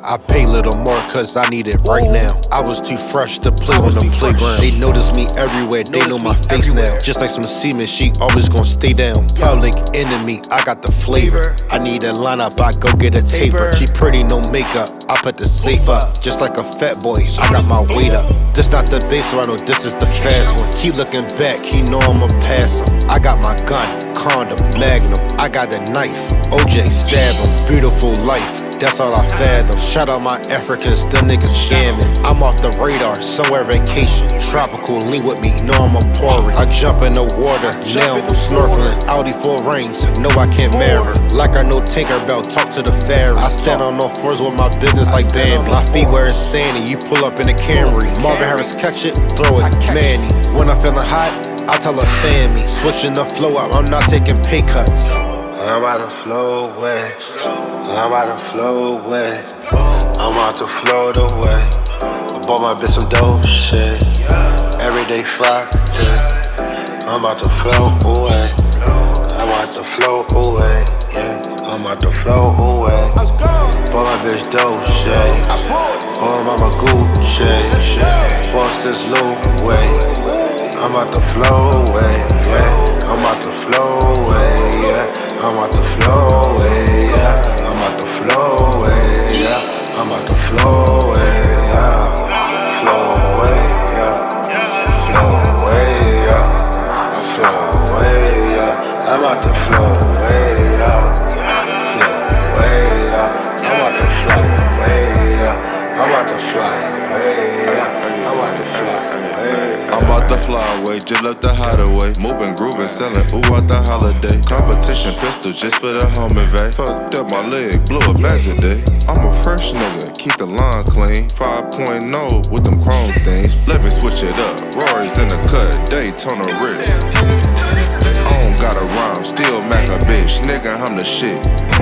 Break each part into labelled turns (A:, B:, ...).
A: I pay little more cause I need it right now. I was too fresh to play on the playground. They notice me everywhere, they know my face now. Just like some semen, she always gon' stay down. Public enemy, I got the flavor. I need a lineup, I go get a taper. She pretty, no makeup, I put the safe up. Just like a fat boy, I got my weight up. This not the base, so I know this is the fast one. Keep looking back, he know I'ma pass him. I got my gun, condom, magnum. I got a knife, OJ stab him. Beautiful life, that's all I fathom. Shout out my Africans, them niggas scamming. I'm off the radar, somewhere vacation. Tropical, lean with me, know I'm a porridge. I jump in the water, now I'm snorkeling. Audi 4 rings, no I can't marry. Like I know Tinkerbell, talk to the fairy. I stand on all fours with my business like Bambi. My feet where it's sandy, you pull up in a Camry. Marvin Harris catch it, throw it, Manny. When I'm feeling hot, I tell her fan me. Switching the flow out, I'm not taking pay cuts. I'm about to flow away. I'm about to flow away. I'm about to float away. I bought my bitch some dope shit. Everyday Friday. I'm about to float away. I'm about to float away. Yeah, I'm about to float away. Bought my bitch dope shit. Bought mama Gucci. Bought this Louis. I'm about to flow away. Yeah, I'm about to flow away. Yeah. I'm about to flow away, yeah. I'm about to flow away, yeah. I'm about to flow away, yeah. Flow away, yeah. Flow away, yeah. Flow away, yeah. I'm about to flow away, yeah. Flow away, yeah. I'm about to fly away, yeah. I'm about to fly away, yeah. I'm about to fly away.
B: I'm about to fly away, just left the hideaway. Moving, grooving, selling, ooh out the holiday. Competition pistol just for the home invade. Fucked up my leg, blew a bag today. I'm a fresh nigga, keep the line clean. 5.0 with them chrome things. Let me switch it up. Rory's in the cut, Daytona wrist. I don't got a rhyme, still Mac a bitch. Nigga, I'm the shit.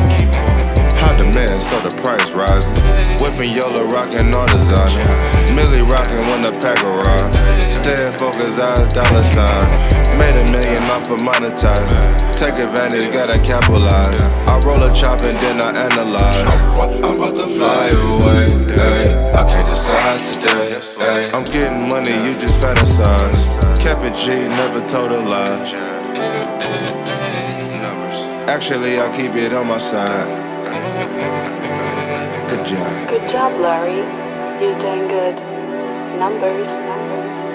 B: High demand, so the price rising. Whipping yellow, rockin' all designer. Millie rockin' when the pack arrive. Staying focused, eyes dollar sign. Made $1 million off of monetizing. Take advantage, gotta capitalize. I roll a chop and then I analyze. I'm about to fly away, ay. I can't decide today, ay. I'm getting money, you just fantasize. Kept it G, never told a lie. Actually, I keep it on my side. Good job.
C: Good job, Larry. You're doing good. Numbers.